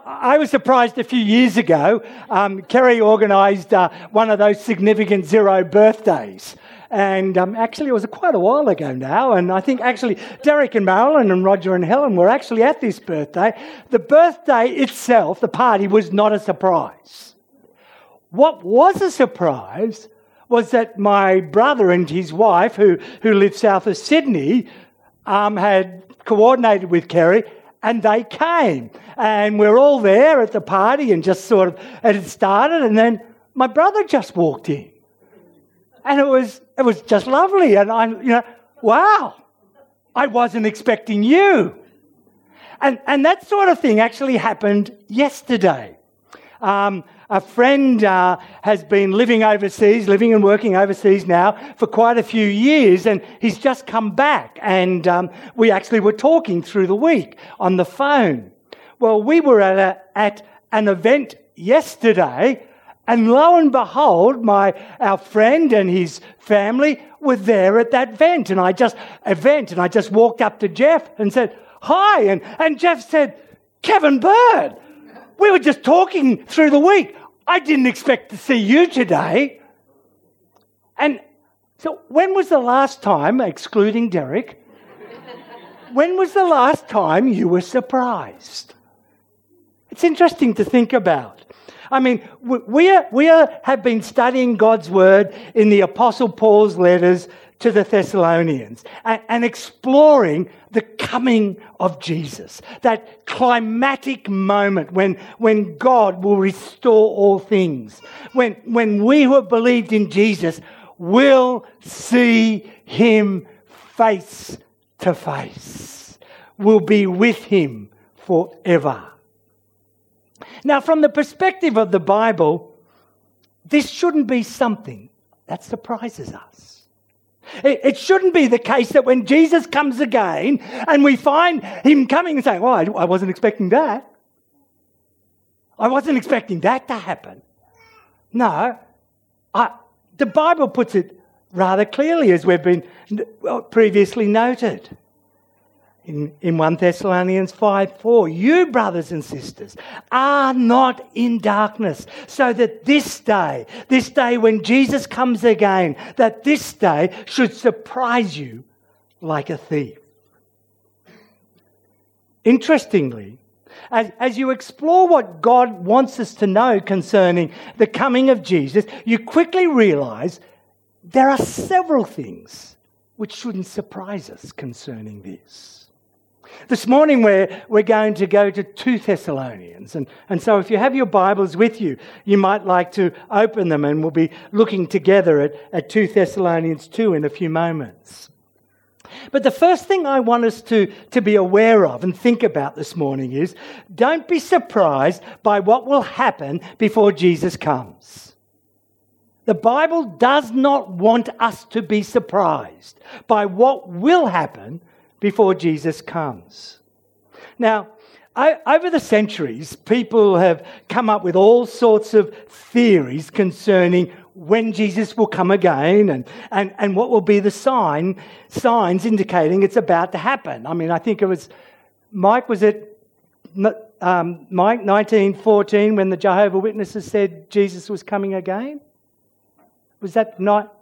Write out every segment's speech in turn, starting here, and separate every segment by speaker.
Speaker 1: I was surprised a few years ago. Kerry organised one of those significant zero birthdays. And actually, it was quite a while ago now. And I think actually Derek and Marilyn and Roger and Helen were actually at this birthday. The birthday itself, the party, was not a surprise. What was a surprise was that my brother and his wife, who live south of Sydney, had coordinated with Kerry, and they came. And we're all there at the party and just sort of, it had started, and then my brother just walked in. And it was just lovely. And wow, I wasn't expecting you. And that sort of thing actually happened yesterday. A friend has been living and working overseas now for quite a few years, and he's just come back. And we actually were talking through the week on the phone. Well, we were at an event yesterday, and lo and behold, our friend and his family were there at that event. And I just walked up to Jeff and said, "Hi," and Jeff said, "Kevin Bird, we were just talking through the week. I didn't expect to see you today." And so when was the last time, excluding Derek, when was the last time you were surprised? It's interesting to think about. I mean, we have been studying God's Word in the Apostle Paul's letters to the Thessalonians and exploring the coming of Jesus, that climatic moment when God will restore all things, when we who have believed in Jesus will see him face to face, will be with him forever. Now, from the perspective of the Bible, this shouldn't be something that surprises us. It shouldn't be the case that when Jesus comes again and we find him coming and saying, "Oh, I wasn't expecting that. I wasn't expecting that to happen." No, the Bible puts it rather clearly, as we've been previously noted. In 1 Thessalonians 5:4, "You, brothers and sisters, are not in darkness, so that this day when Jesus comes again, that this day should surprise you like a thief." Interestingly, as you explore what God wants us to know concerning the coming of Jesus, you quickly realise there are several things which shouldn't surprise us concerning this. This morning we're going to go to 2 Thessalonians. And so if you have your Bibles with you, you might like to open them, and we'll be looking together at 2 Thessalonians 2 in a few moments. But the first thing I want us to be aware of and think about this morning is, don't be surprised by what will happen before Jesus comes. The Bible does not want us to be surprised by what will happen before Jesus comes. Now, over the centuries, people have come up with all sorts of theories concerning when Jesus will come again and what will be the signs indicating it's about to happen. I mean, I think it was, Mike, 1914 when the Jehovah Witnesses said Jesus was coming again? Was that not?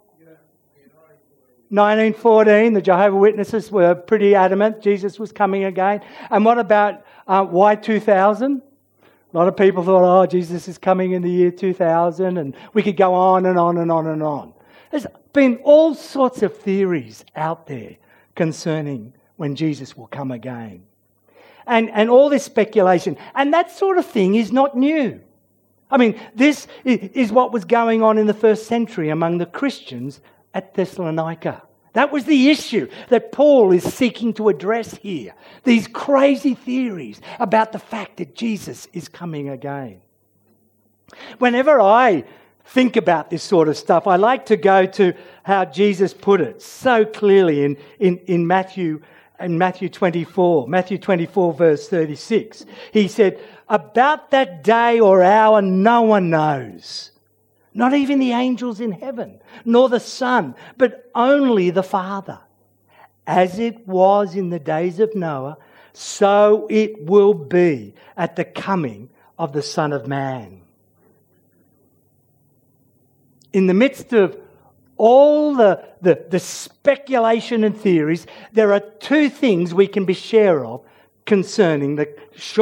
Speaker 1: 1914, the Jehovah Witnesses were pretty adamant Jesus was coming again. And what about Y2000? A lot of people thought, "Oh, Jesus is coming in the year 2000," and we could go on and on and on and on. There's been all sorts of theories out there concerning when Jesus will come again. And all this speculation. And that sort of thing is not new. I mean, this is what was going on in the first century among the Christians at Thessalonica. That was the issue that Paul is seeking to address here. These crazy theories about the fact that Jesus is coming again. Whenever I think about this sort of stuff, I like to go to how Jesus put it so clearly in Matthew 24. Matthew 24 verse 36. He said, "About that day or hour no one knows. Not even the angels in heaven, nor the Son, but only the Father. As it was in the days of Noah, so it will be at the coming of the Son of Man. In the midst of all the speculation and theories, there are two things we can be sure of concerning the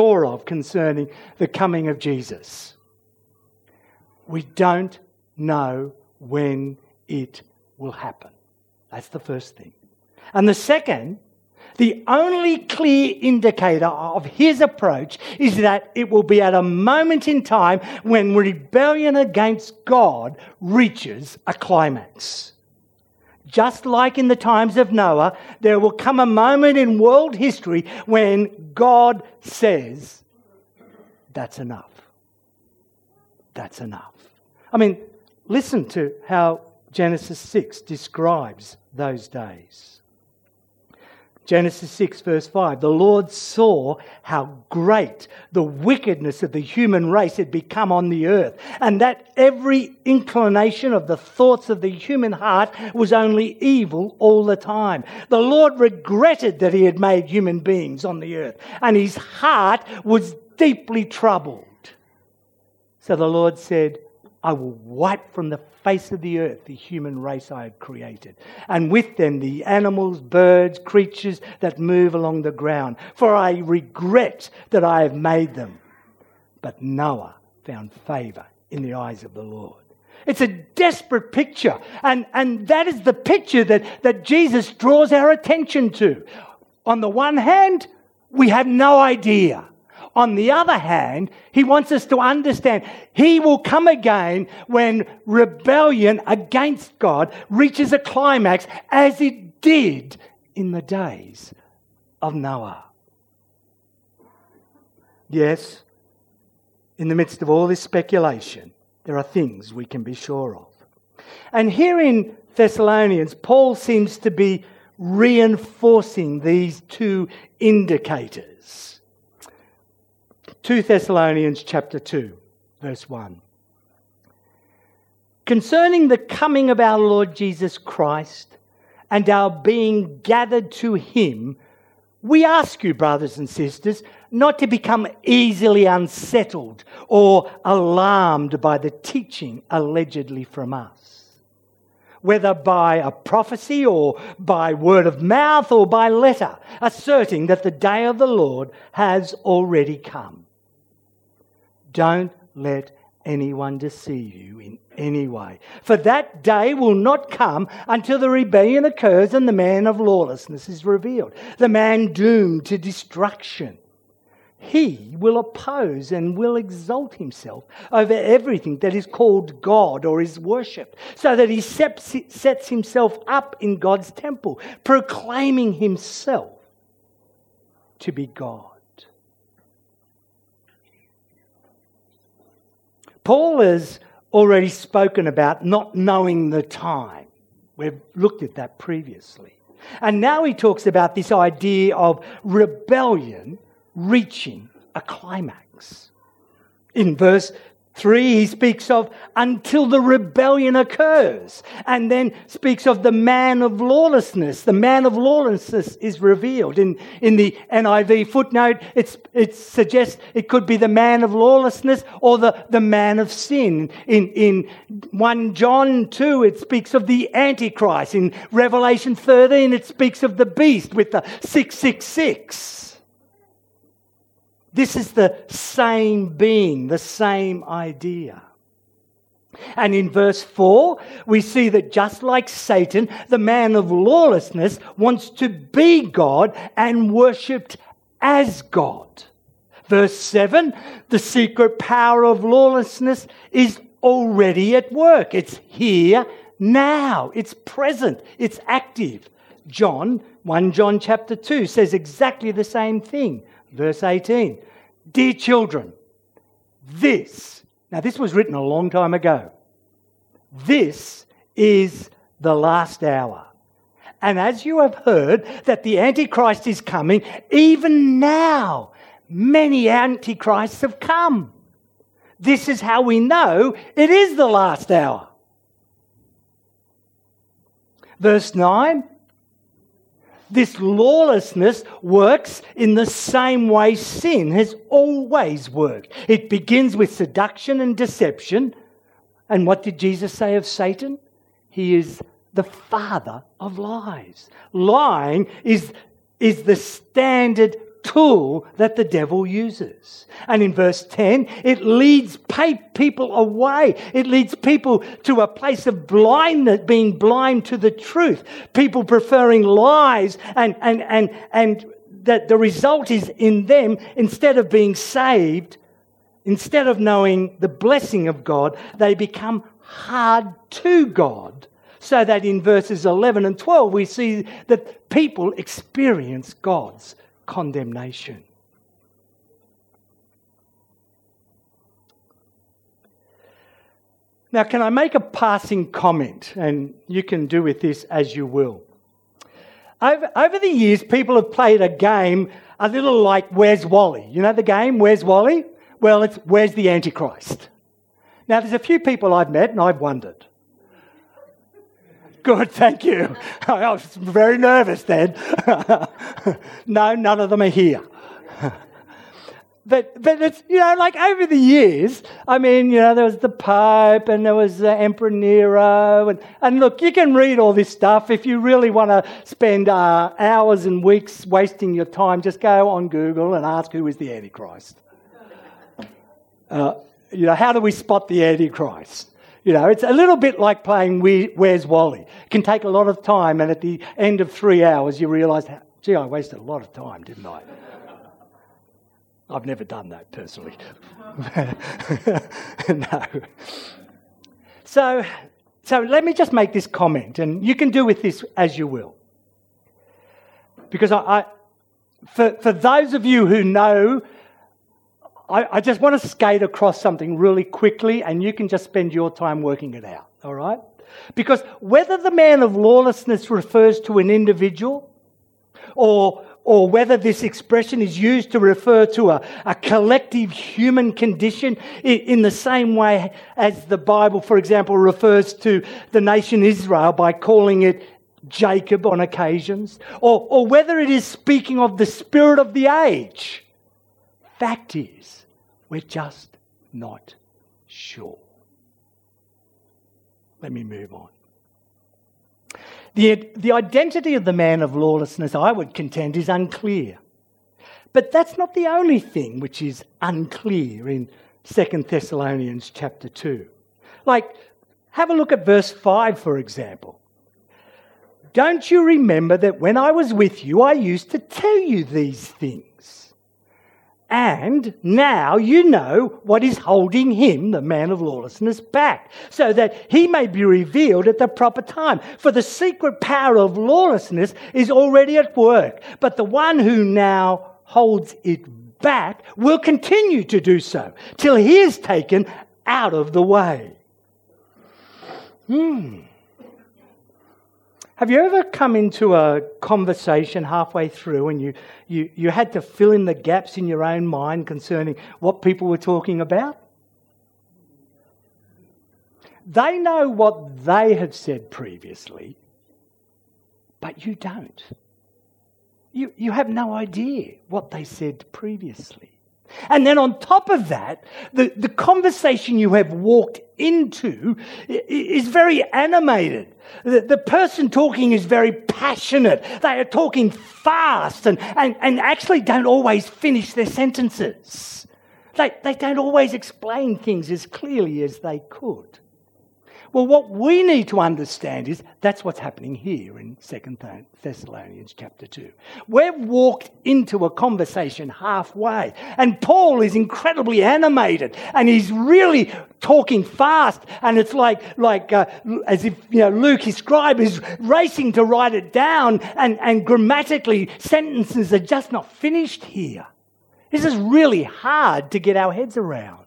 Speaker 1: coming of Jesus. We don't know when it will happen. That's the first thing. And the second, the only clear indicator of his approach is that it will be at a moment in time when rebellion against God reaches a climax. Just like in the times of Noah, there will come a moment in world history when God says, that's enough. That's enough. I mean, listen to how Genesis 6 describes those days. Genesis 6 verse 5, the Lord saw how great the wickedness of the human race had become on the earth, and that every inclination of the thoughts of the human heart was only evil all the time. The Lord regretted that he had made human beings on the earth, and his heart was deeply troubled. So the Lord said, I will wipe from the face of the earth the human race I had created, and with them the animals, birds, creatures that move along the ground, for I regret that I have made them. But Noah found favour in the eyes of the Lord. It's a desperate picture, and that is the picture that Jesus draws our attention to. On the one hand, we have no idea. On the other hand, he wants us to understand he will come again when rebellion against God reaches a climax, as it did in the days of Noah. Yes, in the midst of all this speculation, there are things we can be sure of. And here in Thessalonians, Paul seems to be reinforcing these two indicators. 2 Thessalonians chapter 2, verse 1. Concerning the coming of our Lord Jesus Christ and our being gathered to him, we ask you, brothers and sisters, not to become easily unsettled or alarmed by the teaching allegedly from us, whether by a prophecy or by word of mouth or by letter, asserting that the day of the Lord has already come. Don't let anyone deceive you in any way, for that day will not come until the rebellion occurs and the man of lawlessness is revealed, the man doomed to destruction. He will oppose and will exalt himself over everything that is called God or is worshipped, so that he sets himself up in God's temple, proclaiming himself to be God. Paul has already spoken about not knowing the time. We've looked at that previously. And now he talks about this idea of rebellion reaching a climax. In verse 3, he speaks of until the rebellion occurs, and then speaks of the man of lawlessness. The man of lawlessness is revealed. In the NIV footnote, it suggests it could be the man of lawlessness or the man of sin. In 1 John 2, it speaks of the Antichrist. In Revelation 13, it speaks of the beast with the 666. This is the same being, the same idea. And in verse 4, we see that just like Satan, the man of lawlessness wants to be God and worshipped as God. Verse 7, the secret power of lawlessness is already at work. It's here now. It's present. It's active. 1 John chapter 2 says exactly the same thing. Verse 18, dear children, this was written a long time ago. This is the last hour. And as you have heard that the Antichrist is coming, even now many Antichrists have come. This is how we know it is the last hour. Verse 9, This lawlessness works in the same way sin has always worked. It begins with seduction and deception. And what did Jesus say of Satan? He is the father of lies. Lying is the standard tool that the devil uses. And in verse 10, it leads people away. It leads people to a place of blindness, being blind to the truth. People preferring lies, and that the result is in them, instead of being saved, instead of knowing the blessing of God, they become hard to God. So that in verses 11 and 12, we see that people experience God's condemnation. Now, can I make a passing comment? And you can do with this as you will. Over the years, people have played a game a little like Where's Wally? You know the game, Where's Wally? Well, it's Where's the Antichrist? Now, there's a few people I've met and I've wondered. Good, thank you. I was very nervous then. No, none of them are here. But it's, like over the years, there was the Pope and there was Emperor Nero. And look, you can read all this stuff. If you really want to spend hours and weeks wasting your time, just go on Google and ask who is the Antichrist. How do we spot the Antichrist? It's a little bit like playing Where's Wally? It can take a lot of time, and at the end of 3 hours, you realise, gee, I wasted a lot of time, didn't I? I've never done that personally. No. So let me just make this comment, and you can do with this as you will. Because for those of you who know, I just want to skate across something really quickly, and you can just spend your time working it out, all right? Because whether the man of lawlessness refers to an individual or whether this expression is used to refer to a collective human condition in the same way as the Bible, for example, refers to the nation Israel by calling it Jacob on occasions, or whether it is speaking of the spirit of the age. Fact is, we're just not sure. Let me move on. The identity of the man of lawlessness, I would contend, is unclear. But that's not the only thing which is unclear in 2 Thessalonians chapter 2. Like, have a look at verse 5, for example. Don't you remember that when I was with you, I used to tell you these things? And now you know what is holding him, the man of lawlessness, back, so that he may be revealed at the proper time. For the secret power of lawlessness is already at work, but the one who now holds it back will continue to do so till he is taken out of the way. Have you ever come into a conversation halfway through and you had to fill in the gaps in your own mind concerning what people were talking about? They know what they have said previously, but you don't. You have no idea what they said previously. And then on top of that, the conversation you have walked into is very animated. The person talking is very passionate. They are talking fast and actually don't always finish their sentences. They don't always explain things as clearly as they could. Well, what we need to understand is that's what's happening here in 2 Thessalonians chapter 2. We've walked into a conversation halfway, and Paul is incredibly animated, and he's really talking fast, and it's like as if Luke, his scribe, is racing to write it down, and grammatically sentences are just not finished here. This is really hard to get our heads around.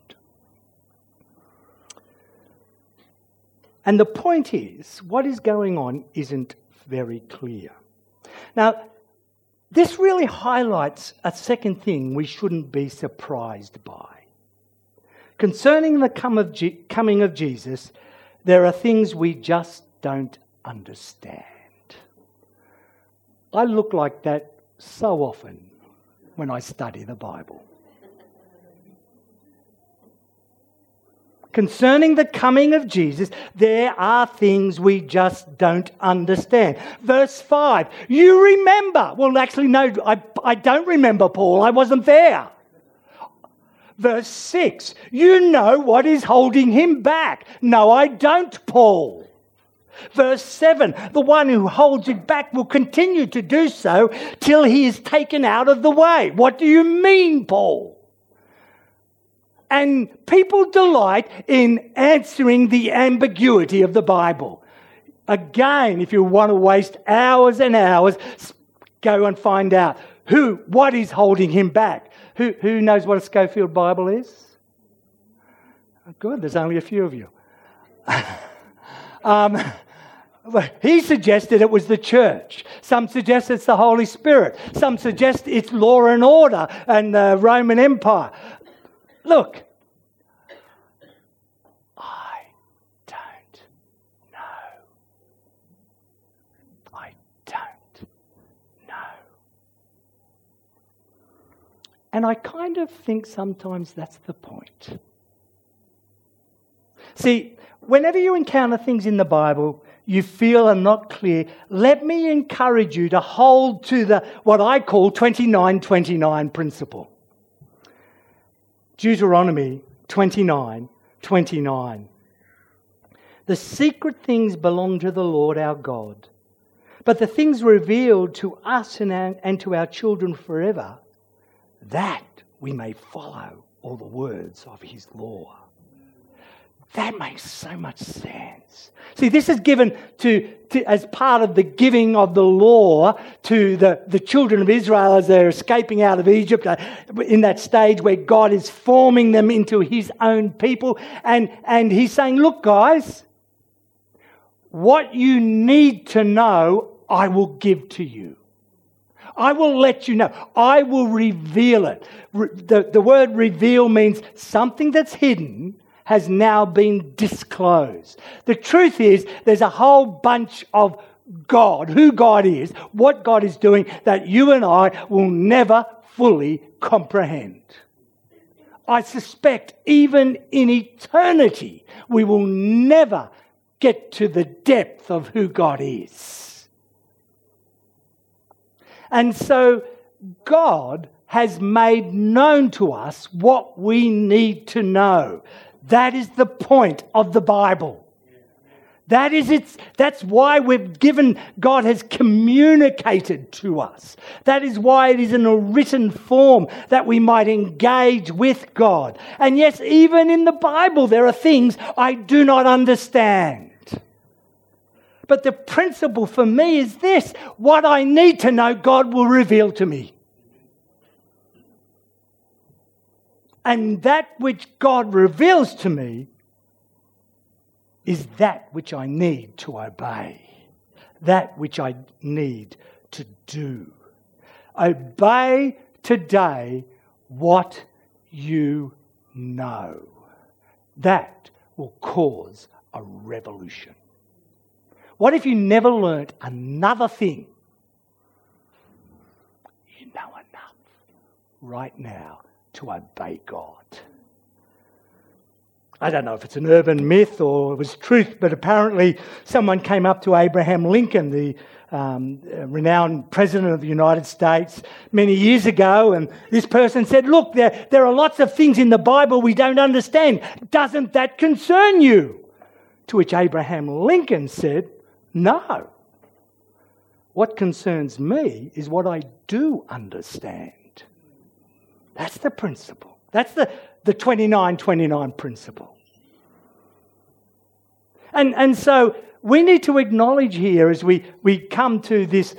Speaker 1: And the point is, what is going on isn't very clear. Now, this really highlights a second thing we shouldn't be surprised by. Concerning the coming of Jesus, there are things we just don't understand. I look like that so often when I study the Bible. Concerning the coming of Jesus, there are things we just don't understand. Verse 5, you remember. Well, actually, no, I don't remember, Paul. I wasn't there. Verse 6, you know what is holding him back. No, I don't, Paul. Verse 7, the one who holds it back will continue to do so till he is taken out of the way. What do you mean, Paul? And people delight in answering the ambiguity of the Bible. Again, if you want to waste hours and hours, go and find out what is holding him back. Who knows what a Schofield Bible is? Good, there's only a few of you. He suggested it was the church. Some suggest it's the Holy Spirit. Some suggest it's law and order and the Roman Empire. Look, I don't know. I don't know. And I kind of think sometimes that's the point. See, whenever you encounter things in the Bible you feel are not clear, let me encourage you to hold to what I call 29-29 principle. Deuteronomy 29:29. The secret things belong to the Lord our God, but the things revealed to us and to our children forever, that we may follow all the words of his law. That makes so much sense. See, this is given to as part of the giving of the law to the children of Israel as they're escaping out of Egypt, in that stage where God is forming them into his own people. And he's saying, look, guys, what you need to know, I will give to you. I will let you know. I will reveal it. The word reveal means something that's hidden has now been disclosed. The truth is, there's a whole bunch of God, who God is, what God is doing, that you and I will never fully comprehend. I suspect even in eternity, we will never get to the depth of who God is. And so God has made known to us what we need to know. That is the point of the Bible. That's why God has communicated to us. That is why it is in a written form that we might engage with God. And yes, even in the Bible, there are things I do not understand. But the principle for me is this: what I need to know, God will reveal to me. And that which God reveals to me is that which I need to obey, that which I need to do. Obey today what you know. That will cause a revolution. What if you never learnt another thing? You know enough right now to obey God. I don't know if it's an urban myth or it was truth, but apparently someone came up to Abraham Lincoln, the renowned President of the United States, many years ago, and this person said, look, there are lots of things in the Bible we don't understand. Doesn't that concern you? To which Abraham Lincoln said, no. What concerns me is what I do understand. That's the principle. That's the 29-29 principle. And so we need to acknowledge here as we come to this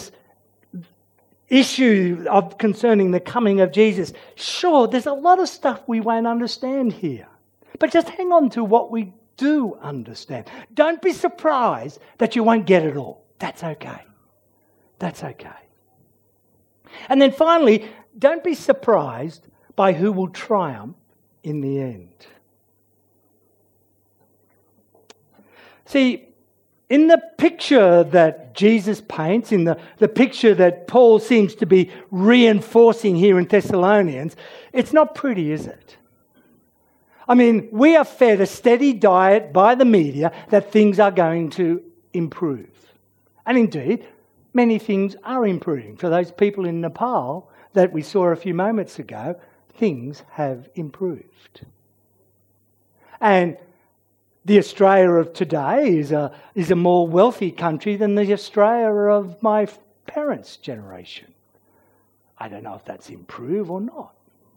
Speaker 1: issue of concerning the coming of Jesus. Sure, there's a lot of stuff we won't understand here. But just hang on to what we do understand. Don't be surprised that you won't get it all. That's okay. That's okay. And then finally, don't be surprised by who will triumph in the end. See, in the picture that Jesus paints, in the picture that Paul seems to be reinforcing here in Thessalonians, it's not pretty, is it? I mean, we are fed a steady diet by the media that things are going to improve. And indeed, many things are improving. For those people in Nepal that we saw a few moments ago, things have improved. And the Australia of today is a more wealthy country than the Australia of my parents' generation. I don't know if that's improved or not.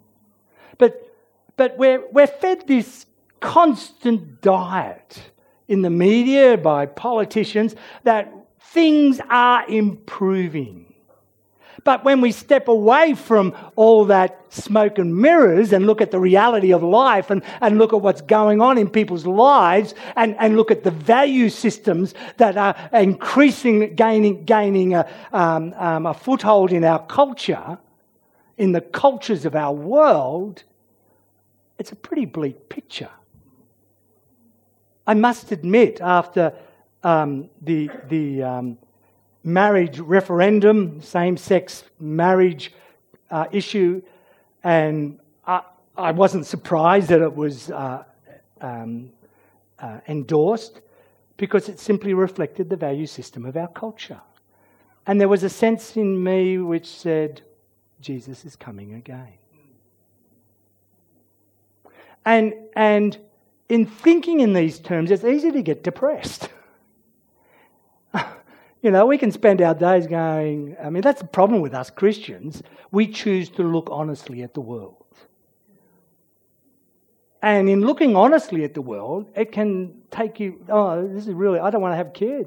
Speaker 1: But we're fed this constant diet in the media by politicians that things are improving. But when we step away from all that smoke and mirrors and look at the reality of life and look at what's going on in people's lives and look at the value systems that are increasingly gaining a foothold in our culture, in the cultures of our world, it's a pretty bleak picture. I must admit, after the marriage referendum, same-sex marriage issue, and I wasn't surprised that it was endorsed, because it simply reflected the value system of our culture. And there was a sense in me which said, Jesus is coming again. And in thinking in these terms, it's easy to get depressed. You know, we can spend our days going, I mean, that's the problem with us Christians. We choose to look honestly at the world. And in looking honestly at the world, it can take you, this is really, I don't want to have kids.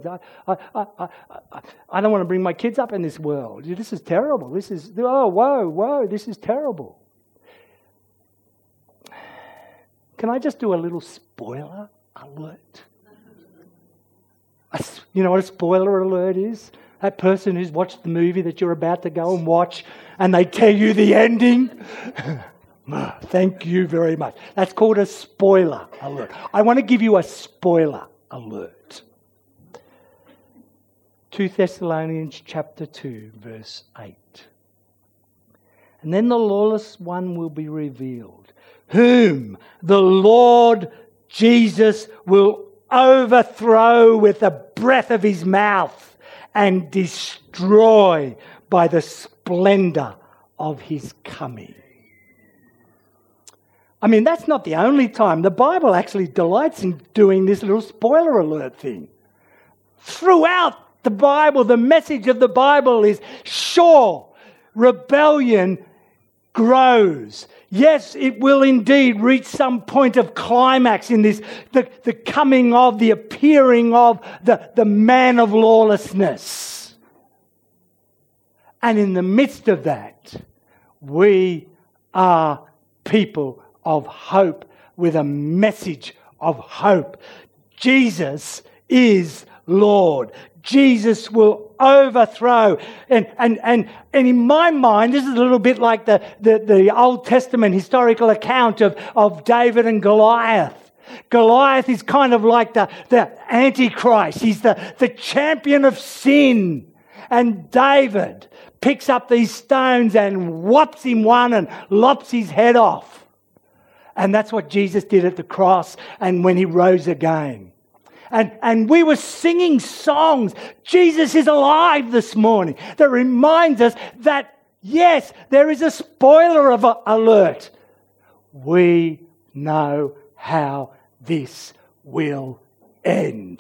Speaker 1: I don't want to bring my kids up in this world. This is terrible. This is, whoa, this is terrible. Can I just do a little spoiler alert? You know what a spoiler alert is? That person who's watched the movie that you're about to go and watch and they tell you the ending. Thank you very much. That's called a spoiler alert. I want to give you a spoiler alert. 2 Thessalonians chapter 2, verse 8. And then the lawless one will be revealed, whom the Lord Jesus will overthrow with the breath of his mouth and destroy by the splendor of his coming. I mean, that's not the only time. The Bible actually delights in doing this little spoiler alert thing. Throughout the Bible, the message of the Bible is, sure, rebellion grows. Yes, it will indeed reach some point of climax in this, the coming of, the appearing of the man of lawlessness. And in the midst of that, we are people of hope with a message of hope. Jesus is Lord. Jesus will overthrow. And in my mind, this is a little bit like the Old Testament historical account of David and Goliath. Goliath is kind of like the Antichrist. He's the champion of sin. And David picks up these stones and whops him one and lops his head off. And that's what Jesus did at the cross and when he rose again. And we were singing songs. Jesus is alive this morning. That reminds us that, yes, there is a spoiler of alert. We know how this will end.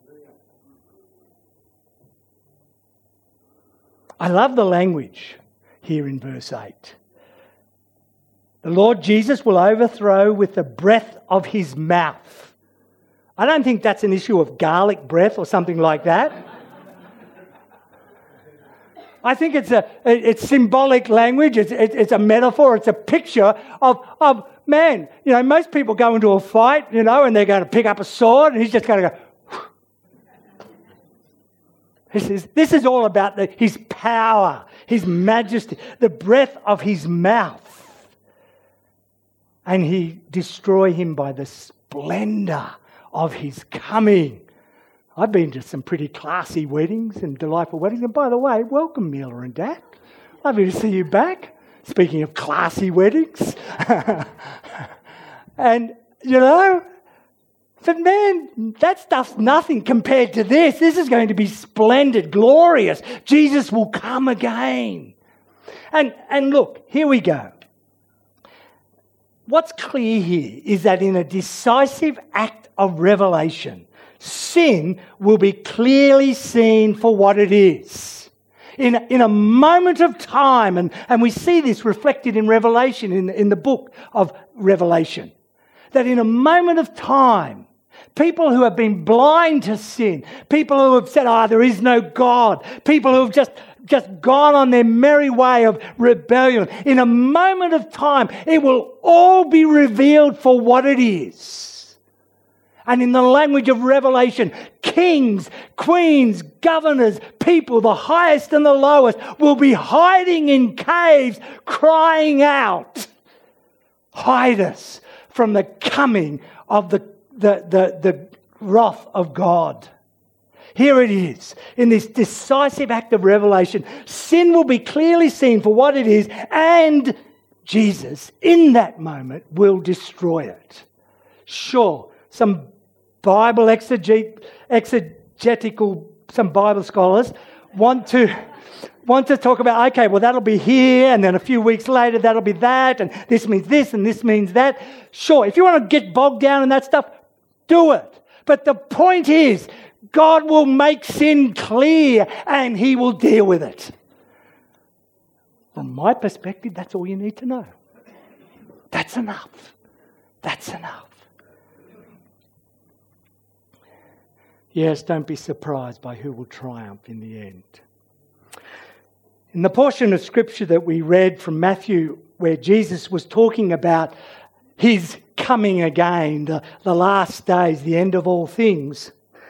Speaker 1: I love the language here in verse 8. The Lord Jesus will overthrow with the breath of his mouth. I don't think that's an issue of garlic breath or something like that. I think it's symbolic language. It's a metaphor. It's a picture of man. You know, most people go into a fight, you know, and they're going to pick up a sword, and he's just going to go. This is all about his power, his majesty, the breath of his mouth. And he destroy him by the splendor of his coming. I've been to some pretty classy weddings and delightful weddings. And by the way, welcome, Mila and Dad. Lovely to see you back. Speaking of classy weddings. And, but man, that stuff's nothing compared to this. This is going to be splendid, glorious. Jesus will come again. And look, here we go. What's clear here is that in a decisive act of revelation, sin will be clearly seen for what it is. In a moment of time, and we see this reflected in Revelation, in the book of Revelation, that in a moment of time, people who have been blind to sin, people who have said, there is no God, people who have just gone on their merry way of rebellion, in a moment of time, it will all be revealed for what it is. And in the language of Revelation, kings, queens, governors, people, the highest and the lowest, will be hiding in caves, crying out, hide us from the coming of the wrath of God. Here it is. In this decisive act of revelation, sin will be clearly seen for what it is, and Jesus, in that moment, will destroy it. Sure, some Bible exegetical, some Bible scholars want to talk about, okay, well, that'll be here, and then a few weeks later, that'll be that, and this means this, and this means that. Sure, if you want to get bogged down in that stuff, do it. But the point is, God will make sin clear and He will deal with it. From my perspective, that's all you need to know. That's enough. That's enough. Yes, don't be surprised by who will triumph in the end. In the portion of Scripture that we read from Matthew, where Jesus was talking about His coming again, the last days, the end of all things,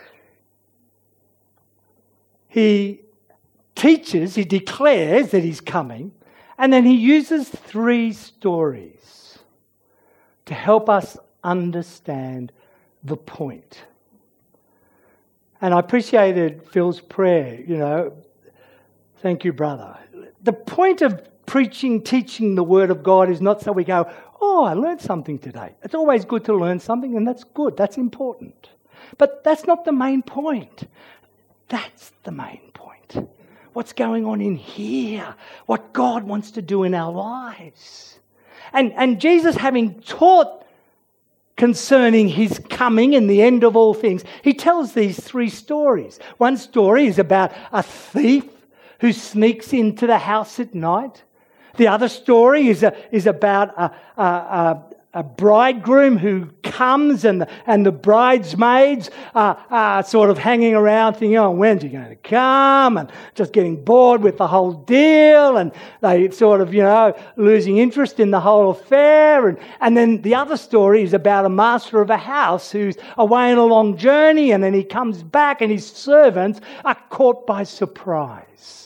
Speaker 1: He teaches, He declares that He's coming, and then He uses 3 stories to help us understand the point. And I appreciated Phil's prayer, thank you, brother. The point of preaching, teaching the Word of God is not so we go, I learned something today. It's always good to learn something, and that's good, that's important. But that's not the main point. That's the main point. What's going on in here? What God wants to do in our lives. And Jesus, having taught concerning His coming and the end of all things, He tells these 3 stories. One story is about a thief who sneaks into the house at night. The other story is about a bridegroom who comes and the bridesmaids are sort of hanging around thinking, when's he going to come? And just getting bored with the whole deal, and they sort of, losing interest in the whole affair. And then the other story is about a master of a house who's away on a long journey, and then he comes back and his servants are caught by surprise.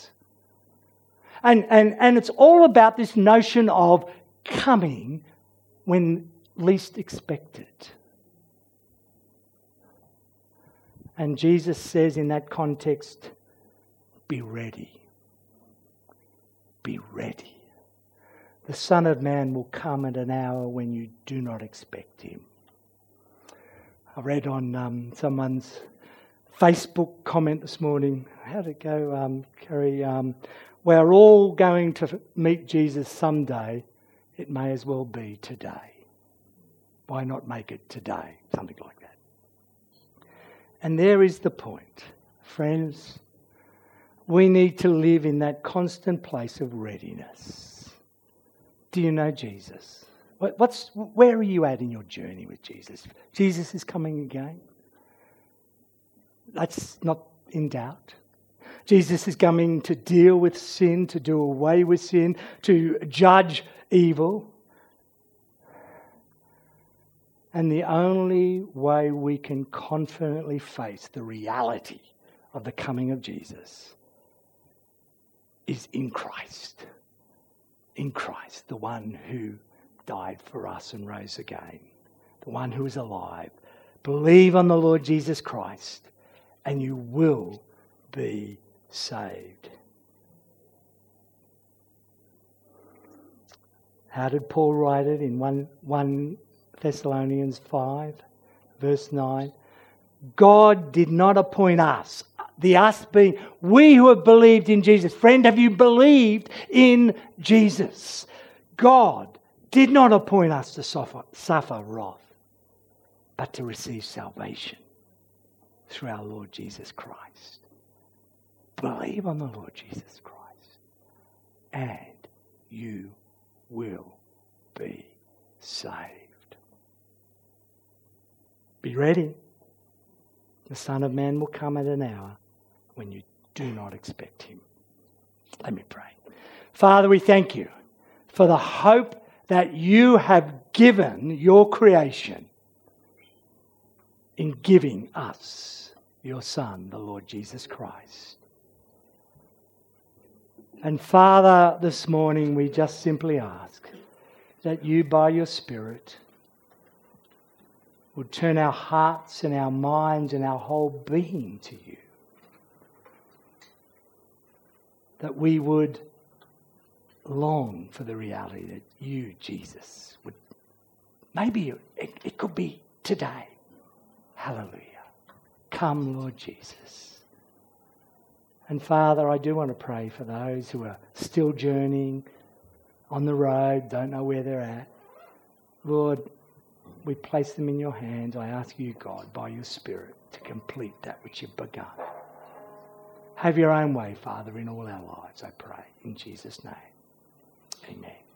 Speaker 1: And it's all about this notion of coming when least expected. And Jesus says in that context, be ready. Be ready. The Son of Man will come at an hour when you do not expect Him. I read on someone's Facebook comment this morning, how'd it go, Kerry? We're all going to meet Jesus someday. It may as well be today. Why not make it today? Something like that. And there is the point. Friends, we need to live in that constant place of readiness. Do you know Jesus? Where are you at in your journey with Jesus? Jesus is coming again. That's not in doubt. Jesus is coming to deal with sin, to do away with sin, to judge evil. And the only way we can confidently face the reality of the coming of Jesus is in Christ. In Christ, the one who died for us and rose again. The one who is alive. Believe on the Lord Jesus Christ and you will be saved. How did Paul write it in 1 Thessalonians 5, verse 9? God did not appoint us, the us being we who have believed in Jesus. Friend, have you believed in Jesus? God did not appoint us to suffer wrath, but to receive salvation through our Lord Jesus Christ. Believe on the Lord Jesus Christ, and you will be saved. Be ready. The Son of Man will come at an hour when you do not expect him. Let me pray. Father, we thank you for the hope that you have given your creation in giving us your Son, the Lord Jesus Christ. And Father, this morning we just simply ask that you, by your Spirit, would turn our hearts and our minds and our whole being to you. That we would long for the reality that you, Jesus, would, maybe it could be today. Hallelujah. Come, Lord Jesus. And Father, I do want to pray for those who are still journeying on the road, don't know where they're at. Lord, we place them in your hands. I ask you, God, by your Spirit, to complete that which you've begun. Have your own way, Father, in all our lives, I pray. In Jesus' name, amen.